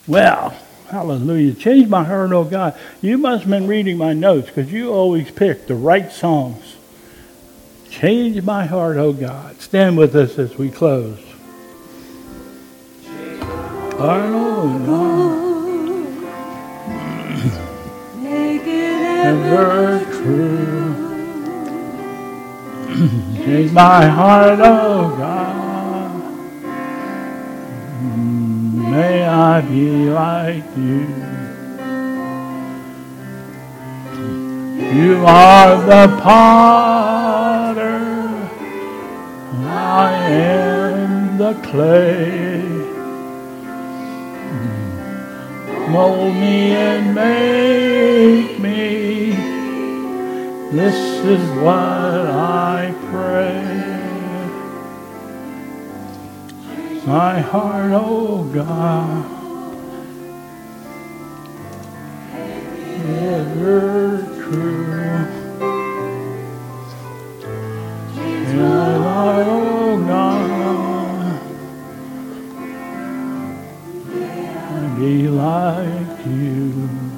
Well, hallelujah. Change my heart, oh God. You must have been reading my notes because you always pick the right songs. Change my heart, oh God. Stand with us as we close. Heart, oh God. Make it ever true. Change my heart, oh God. May I be like you. You are the potter, I am the clay. Mold me and make me. This is what I pray. My heart, oh God, ever true. My heart, oh God, I be like you.